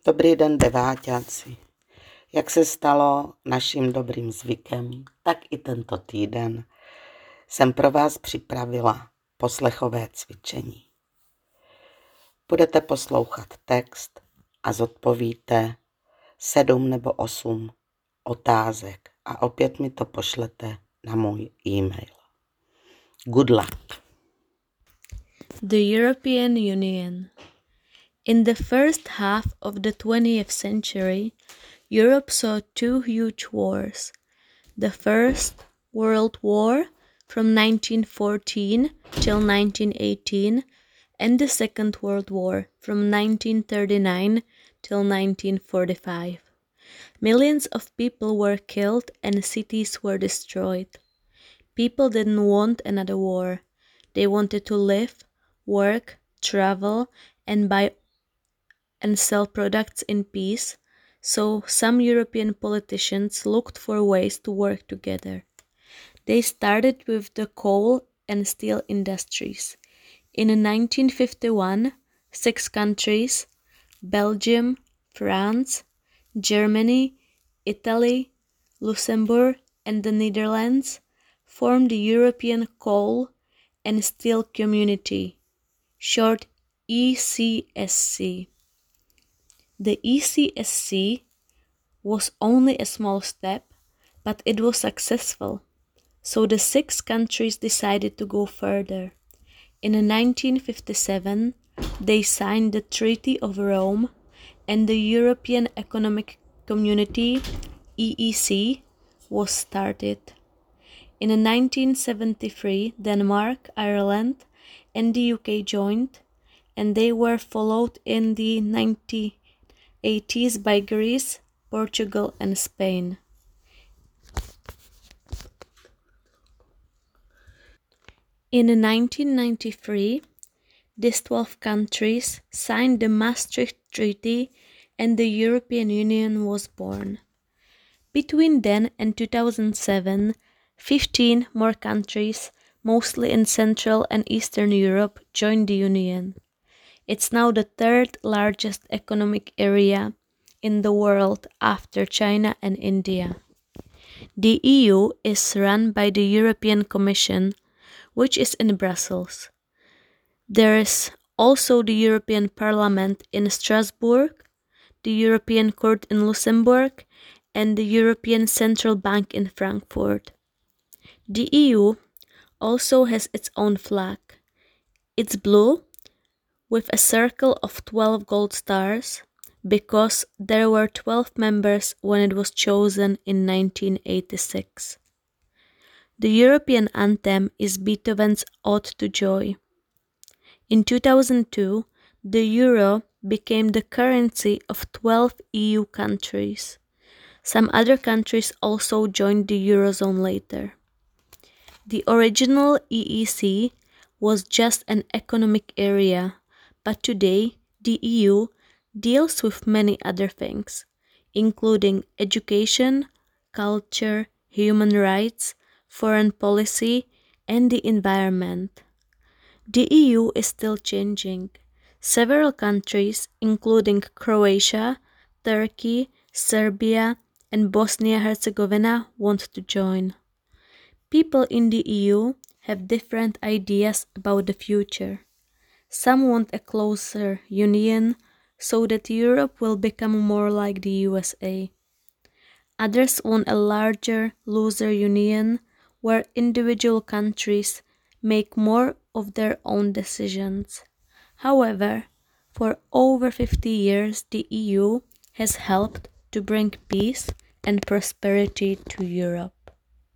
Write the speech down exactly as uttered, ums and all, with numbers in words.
Dobrý den, deváťáci. Jak se stalo naším dobrým zvykem, tak i tento týden jsem pro vás připravila poslechové cvičení. Budete poslouchat text a zodpovíte sedm nebo osm otázek a opět mi to pošlete na můj e-mail. Good luck. The European Union. In the first half of the twentieth century, Europe saw two huge wars. The First World War from nineteen fourteen till nineteen eighteen and the Second World War from nineteen thirty-nine till nineteen forty-five. Millions of people were killed and cities were destroyed. People didn't want another war. They wanted to live, work, travel, and buy and sell products in peace, so some European politicians looked for ways to work together. They started with the coal and steel industries. In nineteen fifty-one, six countries, Belgium, France, Germany, Italy, Luxembourg, and the Netherlands, formed the European Coal and Steel Community, short E C S C. The E C S C was only a small step, but it was successful, so the six countries decided to go further. In nineteen fifty-seven, they signed the Treaty of Rome, and the European Economic Community, E E C, was started. In nineteen seventy-three, Denmark, Ireland, and the U K joined, and they were followed in the nineteen eighties by Greece, Portugal, and Spain. In nineteen ninety-three, these twelve countries signed the Maastricht Treaty and the European Union was born. Between then and two thousand seven, fifteen more countries, mostly in Central and Eastern Europe, joined the Union. It's now the third largest economic area in the world after China and India. The E U is run by the European Commission, which is in Brussels. There is also the European Parliament in Strasbourg, the European Court in Luxembourg, and the European Central Bank in Frankfurt. The E U also has its own flag. It's blue, with a circle of twelve gold stars, because there were twelve members when it was chosen in nineteen eighty-six. The European anthem is Beethoven's Ode to Joy. In two thousand two, the euro became the currency of twelve E U countries. Some other countries also joined the Eurozone later. The original E E C was just an economic area, but today the E U deals with many other things, including education, culture, human rights, foreign policy, and the environment. The E U is still changing. Several countries, including Croatia, Turkey, Serbia, and Bosnia-Herzegovina, want to join. People in the E U have different ideas about the future. Some want a closer union so that Europe will become more like the U S A. Others want a larger, looser union where individual countries make more of their own decisions. However, for over fifty years, the E U has helped to bring peace and prosperity to Europe.